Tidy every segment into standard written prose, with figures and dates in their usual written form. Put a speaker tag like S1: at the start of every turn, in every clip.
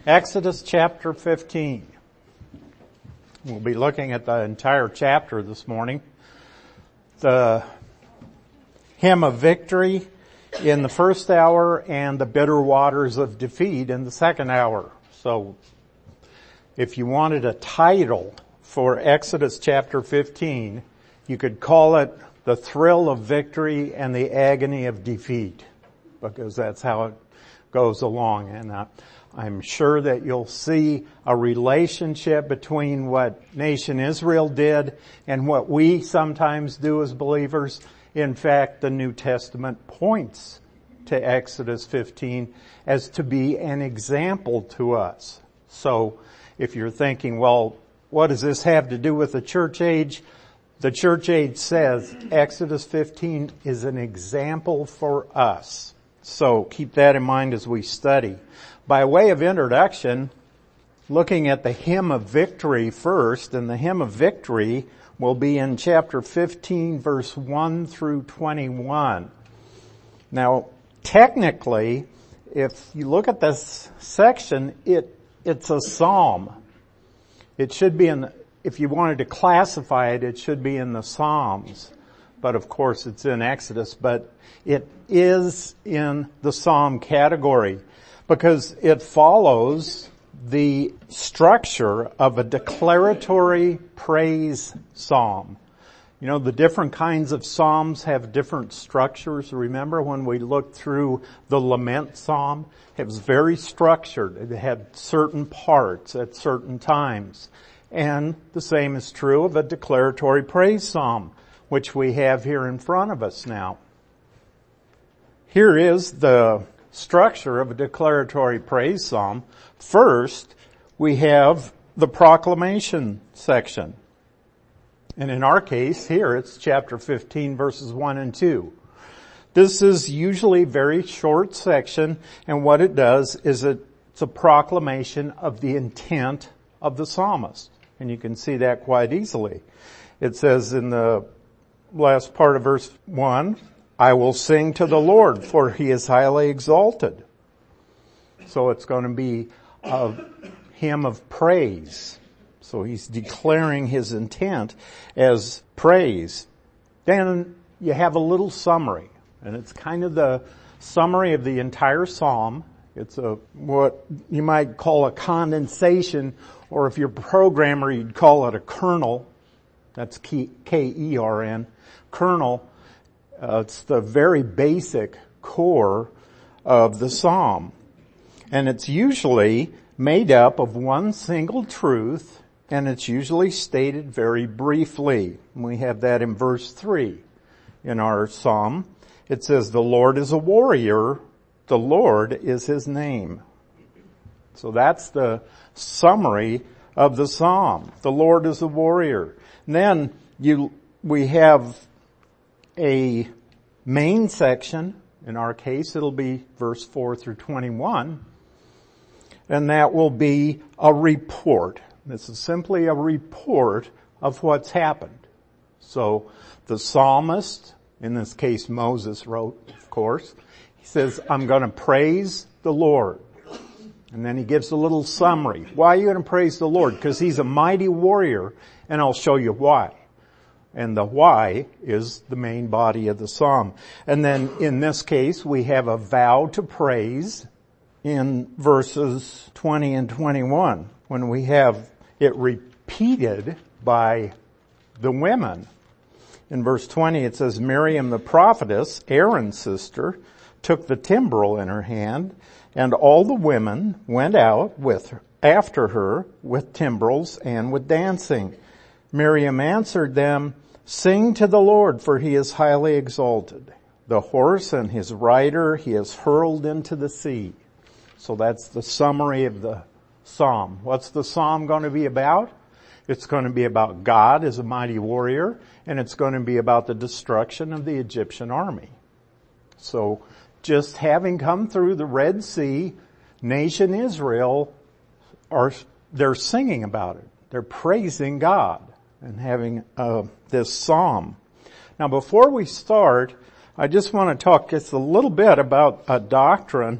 S1: Exodus chapter 15. We'll be looking at the entire chapter this morning. The hymn of victory in the first hour and the bitter waters of defeat in the second hour. So if you wanted a title for Exodus chapter 15, you could call it The Thrill of Victory and the Agony of Defeat, because that's how it goes along. And I'm sure that you'll see a relationship between what nation Israel did and what we sometimes do as believers. In fact, the New Testament points to Exodus 15 as to be an example to us. So if you're thinking, well, what does this have to do with the church age? The church age says Exodus 15 is an example for us. So keep that in mind as we study. By way of introduction, looking at the hymn of victory first, and the hymn of victory will be in chapter 15, verse 1 through 21. Now, technically, if you look at this section, it's a psalm. It should be if you wanted to classify it, it should be in the Psalms. But of course, it's in Exodus, but it is in the psalm category, because it follows the structure of a declaratory praise psalm. You know, the different kinds of psalms have different structures. Remember when we looked through the lament psalm? It was very structured. It had certain parts at certain times. And the same is true of a declaratory praise psalm, which we have here in front of us now. Here is the structure of a declaratory praise psalm. First, we have the proclamation section. And in our case, here it's chapter 15, verses 1 and 2. This is usually a very short section, and what it does is it's a proclamation of the intent of the psalmist. And you can see that quite easily. It says in the last part of verse 1, I will sing to the Lord, for he is highly exalted. So it's going to be a hymn of praise. So he's declaring his intent as praise. Then you have a little summary, and it's kind of the summary of the entire psalm. It's what you might call a condensation, or if you're a programmer, you'd call it a kernel. That's K-E-R-N, kernel. It's the very basic core of the psalm. And it's usually made up of one single truth, and it's usually stated very briefly. We have that in verse 3 in our psalm. It says, the Lord is a warrior, the Lord is his name. So that's the summary of the psalm. The Lord is a warrior. And then we have a main section. In our case, it'll be verse 4 through 21. And that will be a report. This is simply a report of what's happened. So the psalmist, in this case Moses wrote, of course, he says, I'm going to praise the Lord. And then he gives a little summary. Why are you going to praise the Lord? Because he's a mighty warrior, and I'll show you why. And the why is the main body of the psalm. And then in this case, we have a vow to praise in verses 20 and 21, when we have it repeated by the women. In verse 20, it says, Miriam the prophetess, Aaron's sister, took the timbrel in her hand, and all the women went out after her with timbrels and with dancing. Miriam answered them, Sing to the Lord, for he is highly exalted. The horse and his rider he has hurled into the sea. So that's the summary of the psalm. What's the psalm going to be about? It's going to be about God as a mighty warrior, and it's going to be about the destruction of the Egyptian army. So just having come through the Red Sea, nation Israel, they're singing about it. They're praising God and having this psalm. Now before we start, I just want to talk just a little bit about a doctrine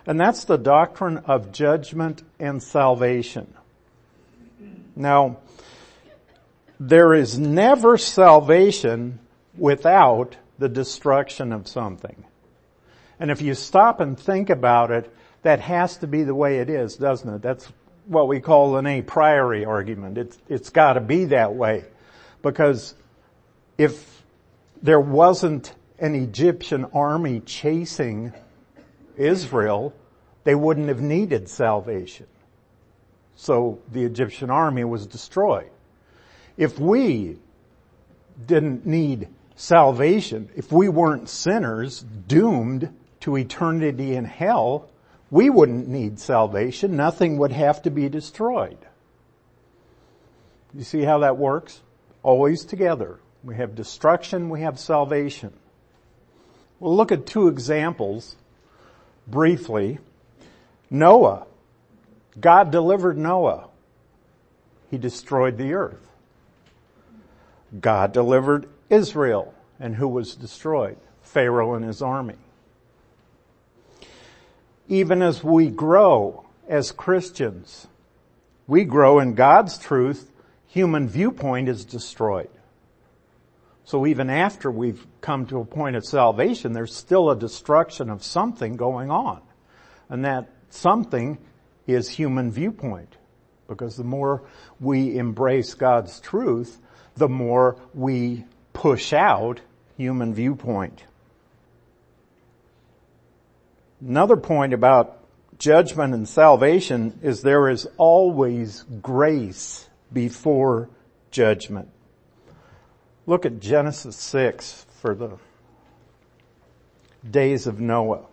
S1: And that's the doctrine of judgment and salvation. Now, there is never salvation without the destruction of something. And if you stop and think about it, that has to be the way it is, doesn't it? That's what we call an a priori argument. It's got to be that way. Because if there wasn't an Egyptian army chasing Israel, they wouldn't have needed salvation. So the Egyptian army was destroyed. If we didn't need salvation, if we weren't sinners doomed to eternity in hell, we wouldn't need salvation. Nothing would have to be destroyed. You see how that works? Always together. We have destruction, we have salvation. We'll look at two examples briefly. Noah. God delivered Noah. He destroyed the earth. God delivered Israel. And who was destroyed? Pharaoh and his army. Even as we grow as Christians, we grow in God's truth, human viewpoint is destroyed. So even after we've come to a point of salvation, there's still a destruction of something going on. And that something is human viewpoint. Because the more we embrace God's truth, the more we push out human viewpoint. Another point about judgment and salvation is there is always grace before judgment. Look at Genesis 6 for the days of Noah.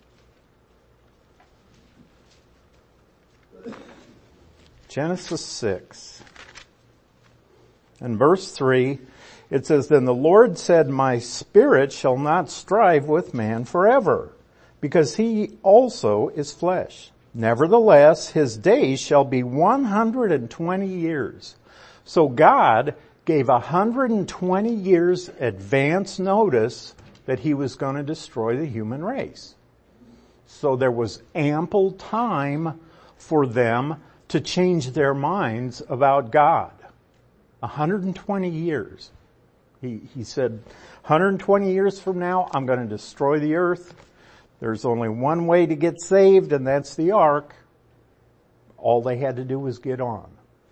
S1: Genesis 6. And verse 3, it says, "Then the Lord said, My spirit shall not strive with man forever, because he also is flesh. Nevertheless, his days shall be 120 years. So God gave 120 years advance notice that he was going to destroy the human race. So there was ample time for them to change their minds about God. 120 years. He said, 120 years from now, I'm going to destroy the earth. There's only one way to get saved, and that's the ark. All they had to do was get on.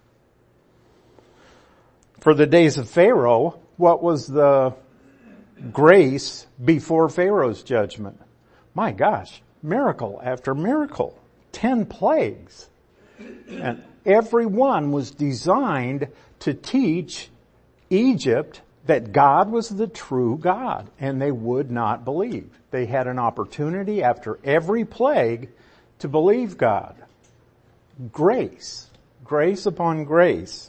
S1: For the days of Pharaoh, what was the grace before Pharaoh's judgment? My gosh, miracle after miracle. 10 plagues. And every one was designed to teach Egypt that God was the true God, and they would not believe. They had an opportunity after every plague to believe God. Grace. Grace upon grace.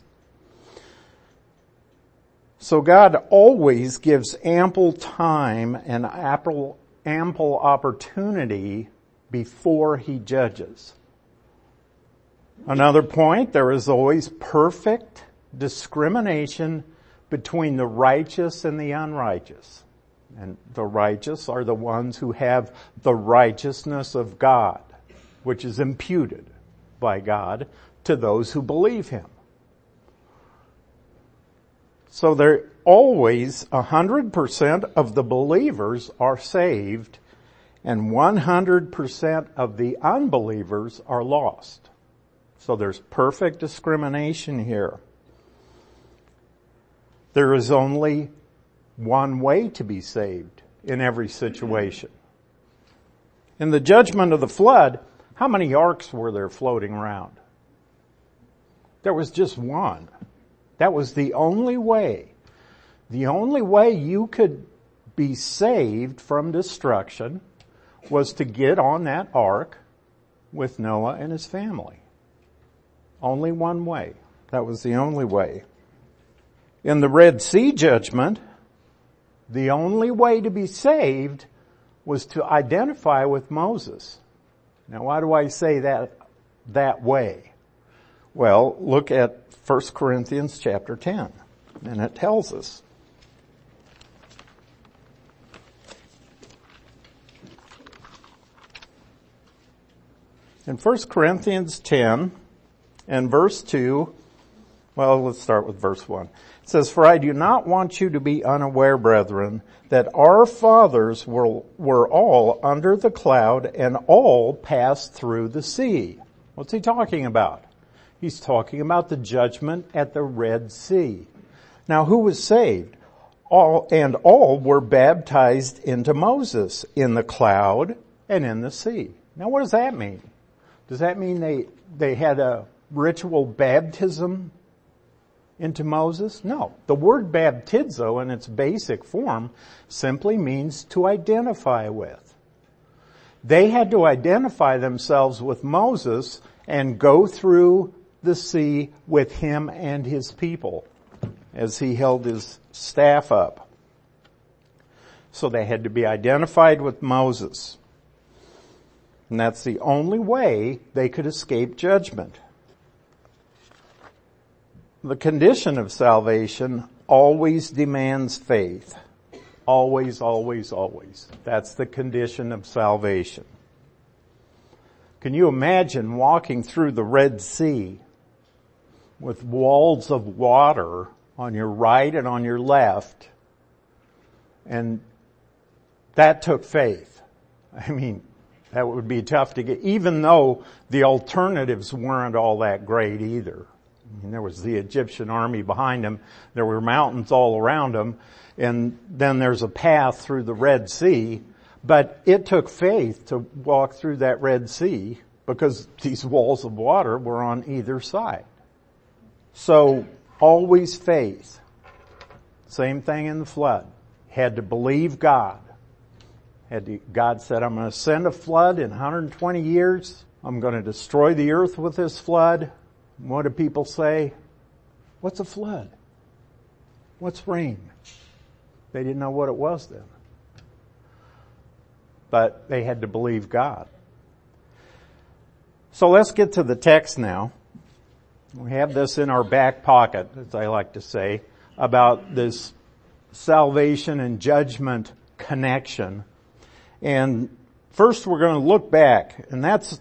S1: So God always gives ample time and ample opportunity before he judges. Another point, there is always perfect discrimination between the righteous and the unrighteous. And the righteous are the ones who have the righteousness of God, which is imputed by God to those who believe him. So there always 100% of the believers are saved and 100% of the unbelievers are lost. So there's perfect discrimination here. There is only one way to be saved in every situation. In the judgment of the flood, how many arks were there floating around? There was just one. That was the only way. The only way you could be saved from destruction was to get on that ark with Noah and his family. Only one way. That was the only way. In the Red Sea judgment, the only way to be saved was to identify with Moses. Now, why do I say that way? Well, look at 1 Corinthians chapter 10, and it tells us. In 1 Corinthians 10 and verse 2, well, let's start with verse 1. It says, "For I do not want you to be unaware, brethren, that our fathers were all under the cloud and all passed through the sea." What's he talking about? He's talking about the judgment at the Red Sea. Now, who was saved? All were baptized into Moses in the cloud and in the sea. Now, what does that mean? Does that mean they had a ritual baptism into Moses? No. The word baptizo in its basic form simply means to identify with. They had to identify themselves with Moses and go through the sea with him and his people as he held his staff up. So they had to be identified with Moses. And that's the only way they could escape judgment. The condition of salvation always demands faith. Always, always, always. That's the condition of salvation. Can you imagine walking through the Red Sea with walls of water on your right and on your left? And that took faith. I mean, that would be tough to get, even though the alternatives weren't all that great either. I mean, there was the Egyptian army behind them. There were mountains all around them. And then there's a path through the Red Sea. But it took faith to walk through that Red Sea because these walls of water were on either side. So, always faith. Same thing in the flood. Had to believe God. God said, "I'm going to send a flood in 120 years. I'm going to destroy the earth with this flood." What do people say? What's a flood? What's rain? They didn't know what it was then. But they had to believe God. So let's get to the text now. We have this in our back pocket, as I like to say, about this salvation and judgment connection. And first we're going to look back, and that's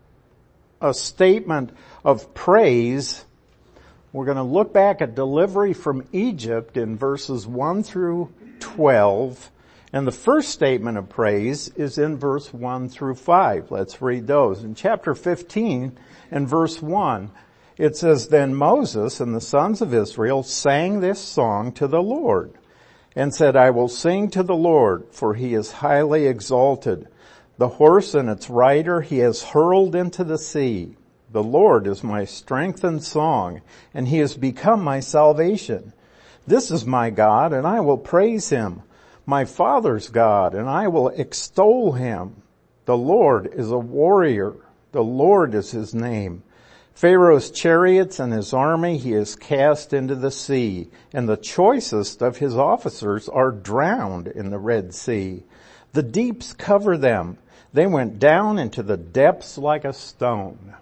S1: a statement of praise. We're going to look back at delivery from Egypt in verses 1 through 12. And the first statement of praise is in verse 1 through 5. Let's read those. In chapter 15 and verse 1, it says, "Then Moses and the sons of Israel sang this song to the Lord and said, I will sing to the Lord, for he is highly exalted. The horse and its rider he has hurled into the sea. The Lord is my strength and song, and he has become my salvation. This is my God, and I will praise him. My father's God, and I will extol him. The Lord is a warrior. The Lord is his name. Pharaoh's chariots and his army he has cast into the sea, and the choicest of his officers are drowned in the Red Sea. The deeps cover them. They went down into the depths like a stone."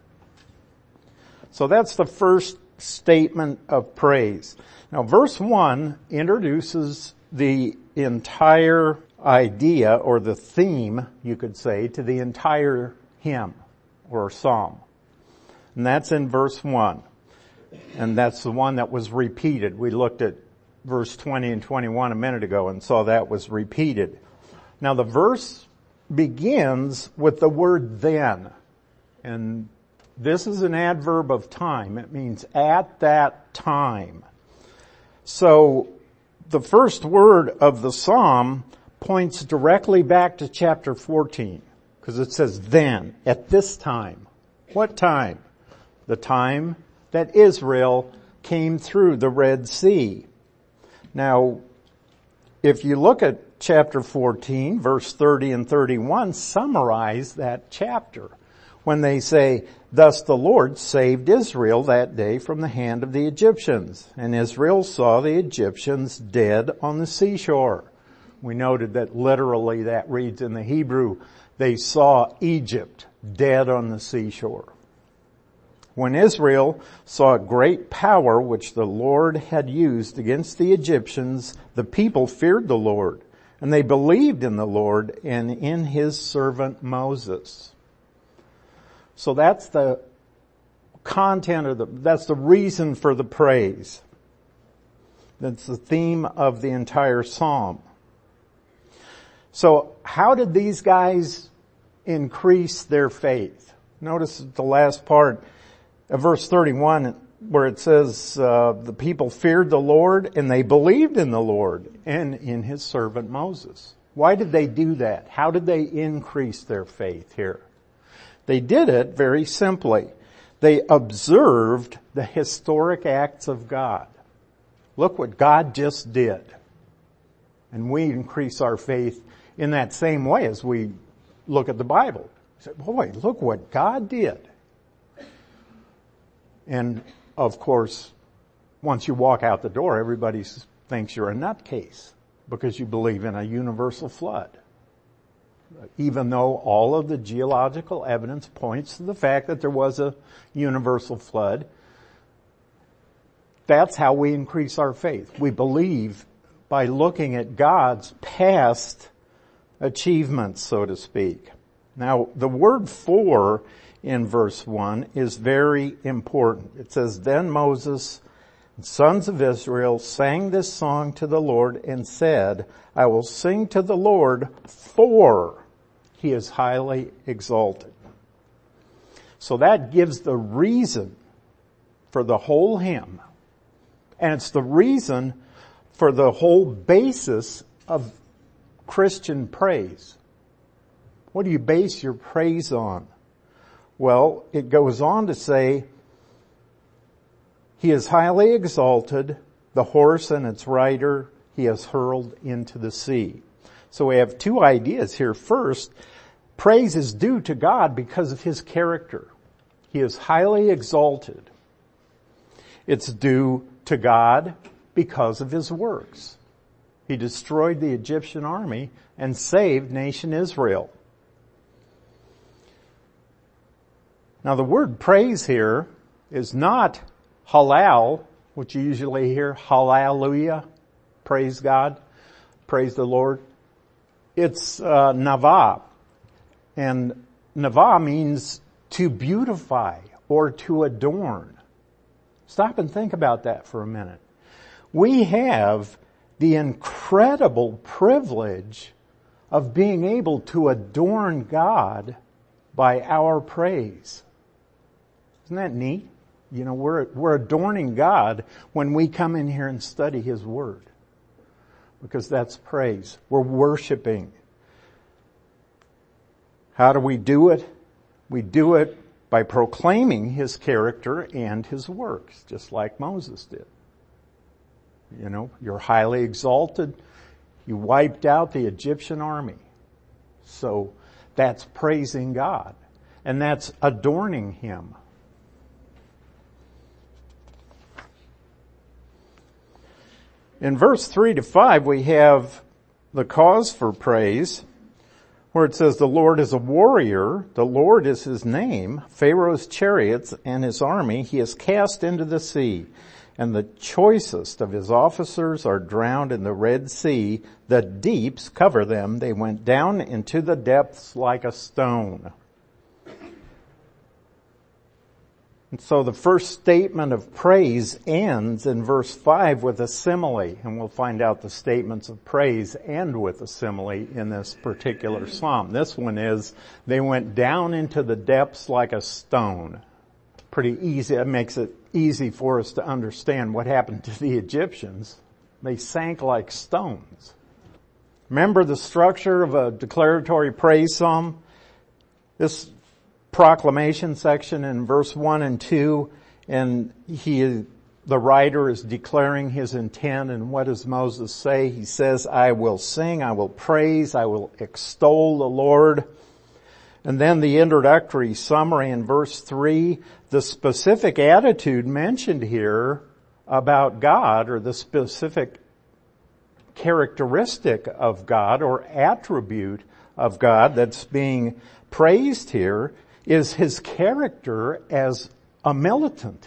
S1: So that's the first statement of praise. Now verse 1 introduces the entire idea, or the theme, you could say, to the entire hymn or psalm. And that's in verse 1. And that's the one that was repeated. We looked at verse 20 and 21 a minute ago and saw that was repeated. Now the verse begins with the word then. And this is an adverb of time. It means at that time. So the first word of the psalm points directly back to chapter 14. Because it says then, at this time. What time? The time that Israel came through the Red Sea. Now, if you look at chapter 14, verse 30 and 31, summarize that chapter when they say, "Thus the Lord saved Israel that day from the hand of the Egyptians, and Israel saw the Egyptians dead on the seashore." We noted that literally that reads in the Hebrew, they saw Egypt dead on the seashore. When Israel saw great power which the Lord had used against the Egyptians, the people feared the Lord, and they believed in the Lord and in his servant Moses. So that's the content that's the reason for the praise. That's the theme of the entire psalm. So how did these guys increase their faith? Notice the last part of verse 31 where it says, the people feared the Lord and they believed in the Lord and in his servant Moses. Why did they do that? How did they increase their faith here? They did it very simply. They observed the historic acts of God. Look what God just did. And we increase our faith in that same way as we look at the Bible. Say, boy, look what God did. And of course, once you walk out the door, everybody thinks you're a nutcase because you believe in a universal flood. Even though all of the geological evidence points to the fact that there was a universal flood, that's how we increase our faith. We believe by looking at God's past achievements, so to speak. Now, the word "for" in verse 1 is very important. It says, then Moses and sons of Israel sang this song to the Lord and said, I will sing to the Lord, for he is highly exalted. So that gives the reason for the whole hymn. And it's the reason for the whole basis of Christian praise. What do you base your praise on? Well, it goes on to say, he is highly exalted, the horse and its rider he has hurled into the sea. So we have two ideas here. First, praise is due to God because of his character. He is highly exalted. It's due to God because of his works. He destroyed the Egyptian army and saved nation Israel. Now the word praise here is not halal, which you usually hear, hallelujah, praise God, praise the Lord. It's navah. And navah means to beautify or to adorn. Stop and think about that for a minute. We have the incredible privilege of being able to adorn God by our praise. Isn't that neat? You know, we're adorning God when we come in here and study his word. Because that's praise. We're worshiping. How do we do it? We do it by proclaiming his character and his works, just like Moses did. You know, you're highly exalted. You wiped out the Egyptian army. So that's praising God. And that's adorning him. In verse 3-5, we have the cause for praise, where it says, the Lord is a warrior, the Lord is his name, Pharaoh's chariots and his army he has cast into the sea, and the choicest of his officers are drowned in the Red Sea. The deeps cover them, they went down into the depths like a stone. And so the first statement of praise ends in verse 5 with a simile, and we'll find out the statements of praise end with a simile in this particular psalm. This one is, they went down into the depths like a stone. Pretty easy. It makes it easy for us to understand what happened to the Egyptians. They sank like stones. Remember the structure of a declaratory praise psalm? This proclamation section in verse 1 and 2, and the writer is declaring his intent, and what does Moses say? He says, I will sing, I will praise, I will extol the Lord. And then the introductory summary in verse 3, the specific attitude mentioned here about God, or the specific characteristic of God or attribute of God that's being praised here, is his character as a militant.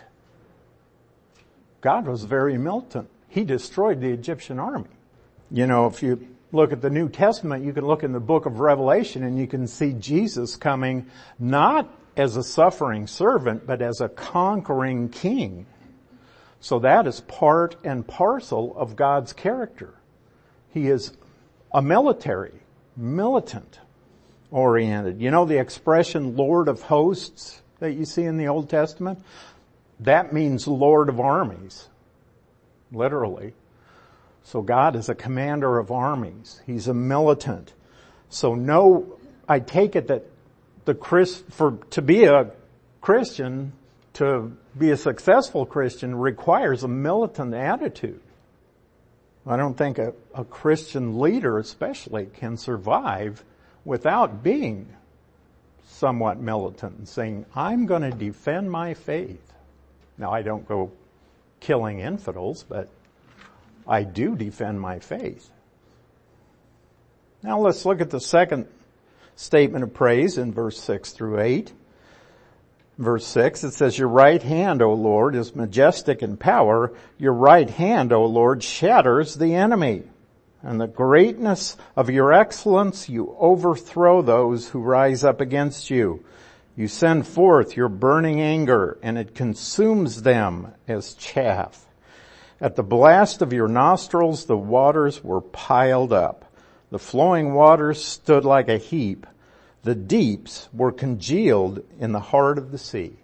S1: God was very militant. He destroyed the Egyptian army. You know, if you look at the New Testament, you can look in the book of Revelation and you can see Jesus coming not as a suffering servant, but as a conquering king. So that is part and parcel of God's character. He is a militant oriented. You know the expression Lord of hosts that you see in the Old Testament? That means Lord of armies, literally. So God is a commander of armies. He's a militant. So I take it that to be a Christian, to be a successful Christian requires a militant attitude. I don't think a Christian leader especially can survive without being somewhat militant and saying, I'm going to defend my faith. Now, I don't go killing infidels, but I do defend my faith. Now let's look at the second statement of praise in verse 6 through 8. Verse 6, it says, Your right hand, O Lord, is majestic in power. Your right hand, O Lord, shatters the enemy. And the greatness of your excellence, you overthrow those who rise up against you. You send forth your burning anger, and it consumes them as chaff. At the blast of your nostrils, the waters were piled up. The flowing waters stood like a heap. The deeps were congealed in the heart of the sea.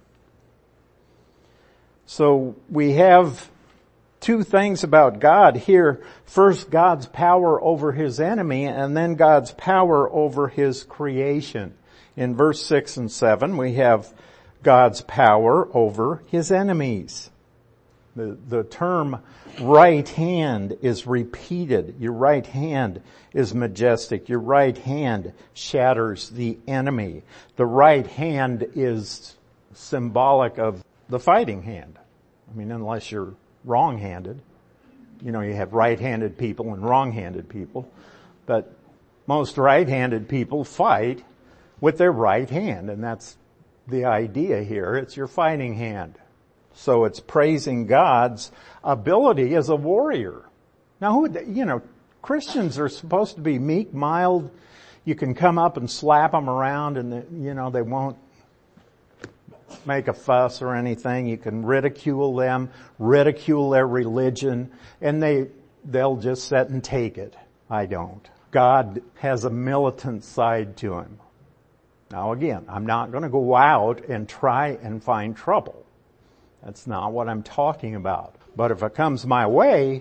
S1: So we have two things about God here. First, God's power over his enemy, and then God's power over his creation. In verse 6 and 7, we have God's power over his enemies. The term right hand is repeated. Your right hand is majestic. Your right hand shatters the enemy. The right hand is symbolic of the fighting hand. I mean, unless you're wrong-handed. You know, you have right-handed people and wrong-handed people. But most right-handed people fight with their right hand, and that's the idea here. It's your fighting hand. So it's praising God's ability as a warrior. Now, Christians are supposed to be meek, mild. You can come up and slap them around and, they won't make a fuss or anything. You can ridicule them, ridicule their religion, and they'll just sit and take it. I don't. God has a militant side to him. Now again, I'm not going to go out and try and find trouble. That's not what I'm talking about. But if it comes my way,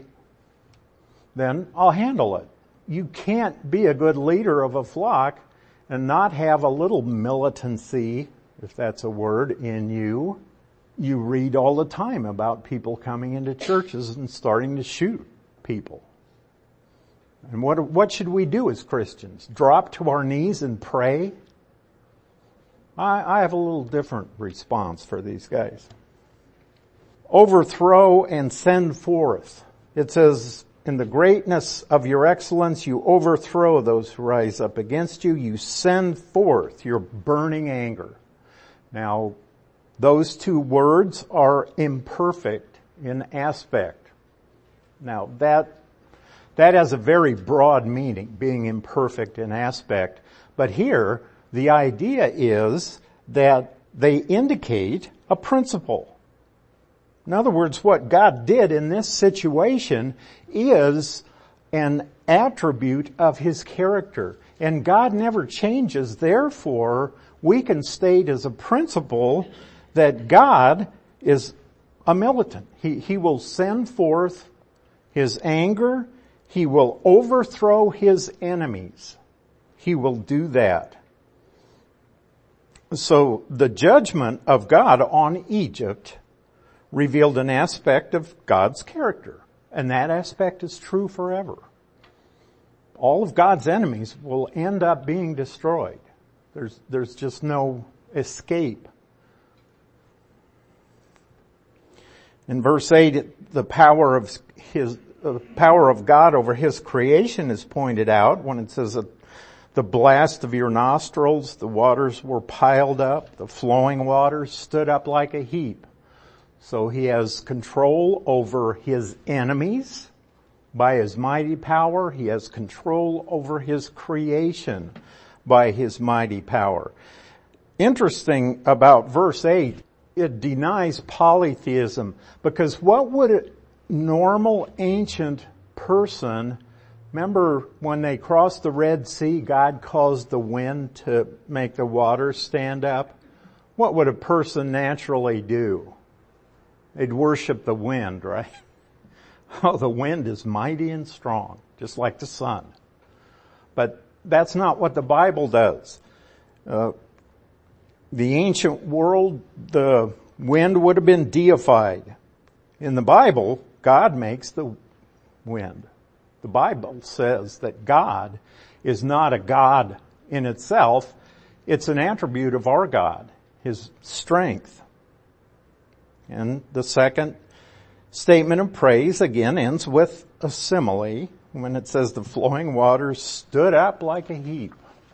S1: then I'll handle it. You can't be a good leader of a flock and not have a little militancy, if that's a word, in you. You read all the time about people coming into churches and starting to shoot people. And what should we do as Christians? Drop to our knees and pray? I have a little different response for these guys. Overthrow and send forth. It says, in the greatness of your excellence, you overthrow those who rise up against you. You send forth your burning anger. Now, those two words are imperfect in aspect. Now, that has a very broad meaning, being imperfect in aspect. But here, the idea is that they indicate a principle. In other words, what God did in this situation is an attribute of his character. And God never changes. Therefore, we can state as a principle that God is a militant. He will send forth his anger. He will overthrow his enemies. He will do that. So the judgment of God on Egypt revealed an aspect of God's character. And that aspect is true forever. All of God's enemies will end up being destroyed. There's just no escape. In verse 8, the power of God over his creation is pointed out when it says that the blast of your nostrils, the waters were piled up, the flowing waters stood up like a heap. So he has control over his enemies by his mighty power. He has control over his creation by his mighty power. interesting about verse 8, it denies polytheism, because what would a normal ancient person, remember when they crossed the Red Sea, God caused the wind to make the waters stand up? What would a person naturally do? They'd worship the wind, right? Oh, the wind is mighty and strong, just like the sun. But that's not what the Bible does. The ancient world, the wind would have been deified. In the Bible, God makes the wind. The Bible says that God is not a God in itself. It's an attribute of our God, His strength. And the second statement of praise, again, ends with a simile when it says the flowing waters stood up like a heap.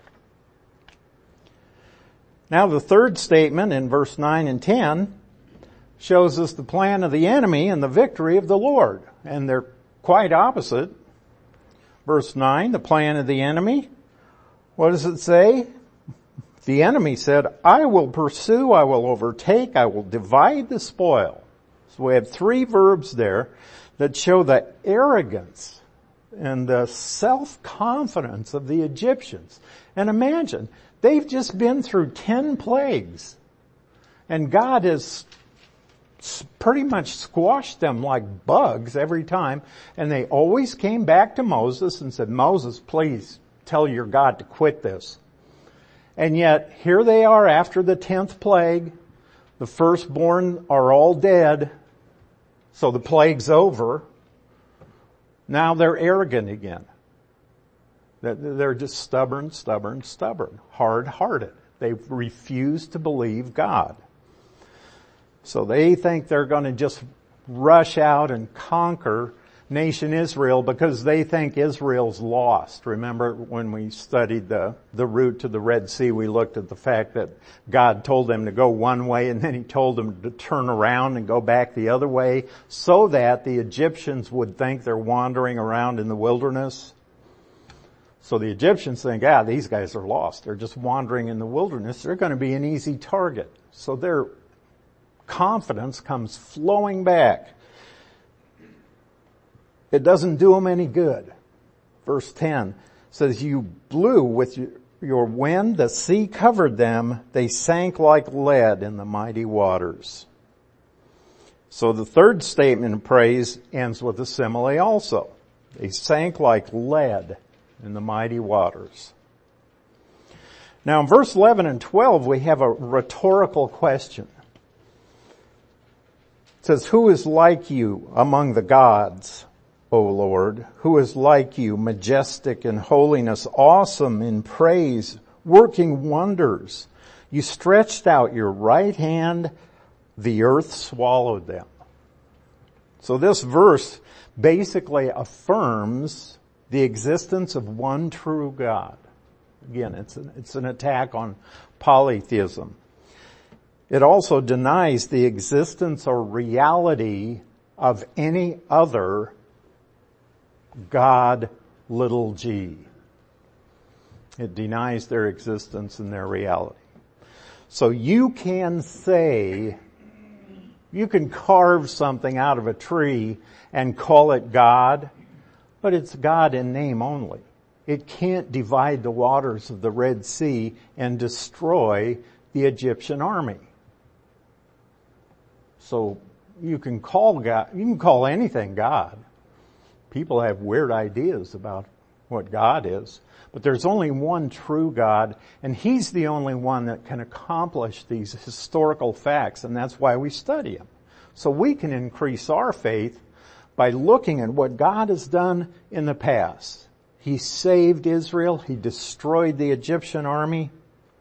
S1: Now the third statement in verse 9 and 10 shows us the plan of the enemy and the victory of the Lord. And they're quite opposite. Verse 9, the plan of the enemy. What does it say? The enemy said, I will pursue, I will overtake, I will divide the spoil. So we have three verbs there that show the arrogance and the self-confidence of the Egyptians. And imagine, they've just been through 10 plagues. And God has pretty much squashed them like bugs every time. And they always came back to Moses and said, Moses, please tell your God to quit this. And yet, here they are after the 10th plague. The firstborn are all dead. So the plague's over. Now they're arrogant again. They're just stubborn, hard-hearted. They refuse to believe God. So they think they're going to just rush out and conquer nation Israel because they think Israel's lost. Remember when we studied the route to the Red Sea, we looked at the fact that God told them to go one way and then He told them to turn around and go back the other way so that the Egyptians would think they're wandering around in the wilderness. So the Egyptians think, these guys are lost. They're just wandering in the wilderness. They're going to be an easy target. So their confidence comes flowing back. It doesn't do them any good. Verse 10 says, you blew with your wind, the sea covered them, they sank like lead in the mighty waters. So the third statement of praise ends with a simile also. They sank like lead in the mighty waters. Now in verse 11 and 12 we have a rhetorical question. It says, who is like you among the gods, O Lord? Who is like you, majestic in holiness, awesome in praise, working wonders? You stretched out your right hand, the earth swallowed them. So this verse basically affirms the existence of one true God. Again, it's an attack on polytheism. It also denies the existence or reality of any other God, little g. It denies their existence and their reality. So you can say, you can carve something out of a tree and call it God, but it's God in name only. It can't divide the waters of the Red Sea and destroy the Egyptian army. So you can call God, you can call anything God. People have weird ideas about what God is, but there's only one true God, and He's the only one that can accomplish these historical facts, and that's why we study Him. So we can increase our faith by looking at what God has done in the past. He saved Israel. He destroyed the Egyptian army.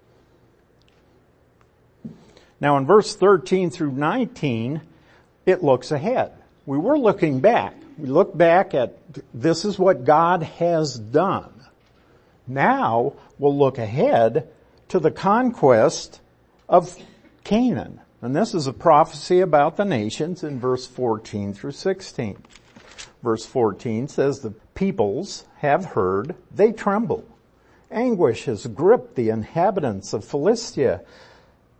S1: Now in verse 13 through 19, it looks ahead. We were looking back. We look back at this is what God has done. Now we'll look ahead to the conquest of Canaan. And this is a prophecy about the nations in verse 14 through 16. Verse 14 says, the peoples have heard, they tremble. Anguish has gripped the inhabitants of Philistia.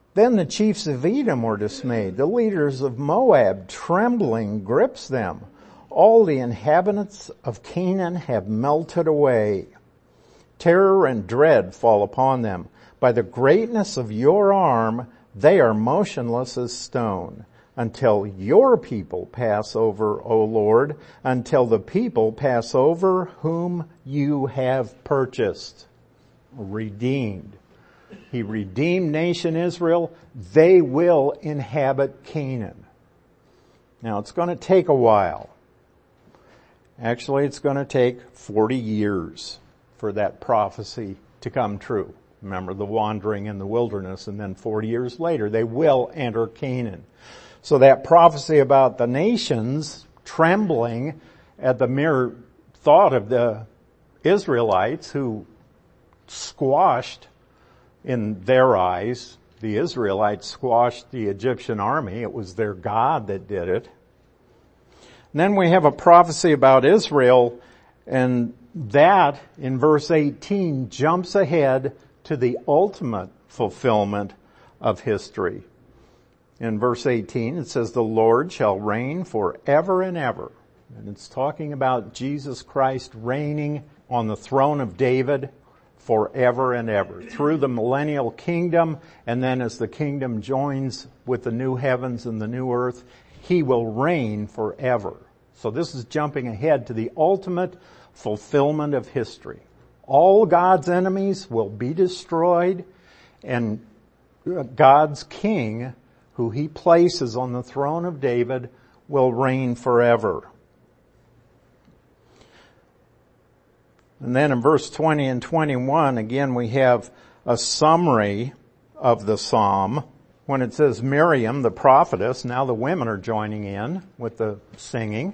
S1: Then the chiefs of Edom were dismayed. The leaders of Moab, trembling, grips them. All the inhabitants of Canaan have melted away. Terror and dread fall upon them. By the greatness of your arm, they are motionless as stone, until your people pass over, O Lord, until the people pass over whom you have purchased, redeemed. He redeemed nation Israel. They will inhabit Canaan. Now it's going to take a while. Actually, it's going to take 40 years for that prophecy to come true. Remember the wandering in the wilderness, and then 40 years later they will enter Canaan. So that prophecy about the nations trembling at the mere thought of the Israelites who squashed, in their eyes, the Israelites squashed the Egyptian army. It was their God that did it. And then we have a prophecy about Israel, and that, in verse 18, jumps ahead to the ultimate fulfillment of history. In verse 18, it says, the Lord shall reign forever and ever. And it's talking about Jesus Christ reigning on the throne of David forever and ever, through the millennial kingdom, and then as the kingdom joins with the new heavens and the new earth, he will reign forever. So this is jumping ahead to the ultimate fulfillment of history. All God's enemies will be destroyed, and God's king, who he places on the throne of David, will reign forever. And then in verse 20 and 21, again, we have a summary of the psalm. When it says Miriam, the prophetess, now the women are joining in with the singing.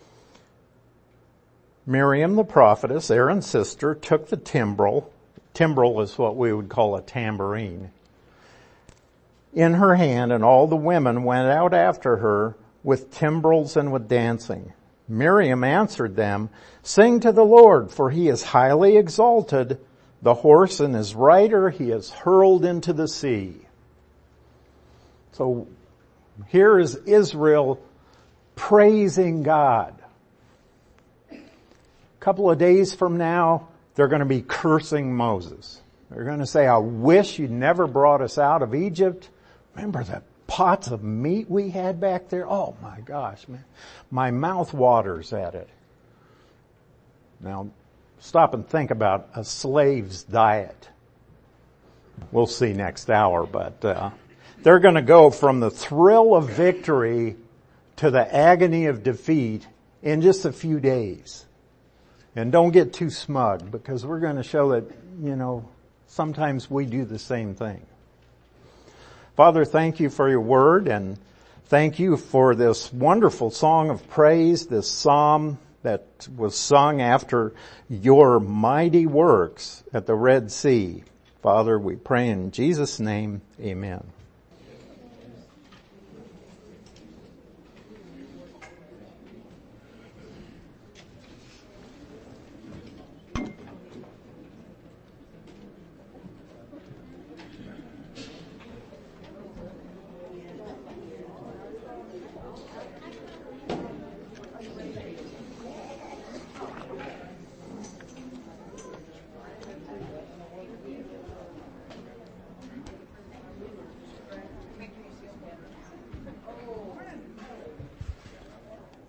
S1: Miriam, the prophetess, Aaron's sister, took the timbrel. Timbrel is what we would call a tambourine in her hand, and all the women went out after her with timbrels and with dancing. Miriam answered them, sing to the Lord, for he is highly exalted. The horse and his rider he has hurled into the sea. So here is Israel praising God. A couple of days from now, they're going to be cursing Moses. They're going to say, I wish you never brought us out of Egypt. Remember the pots of meat we had back there? Oh my gosh, man. My mouth waters at it. Now, stop and think about a slave's diet. We'll see next hour, but they're going to go from the thrill of victory to the agony of defeat in just a few days. And don't get too smug, because we're going to show that, sometimes we do the same thing. Father, thank you for your word, and thank you for this wonderful song of praise, this psalm that was sung after your mighty works at the Red Sea. Father, we pray in Jesus' name, amen.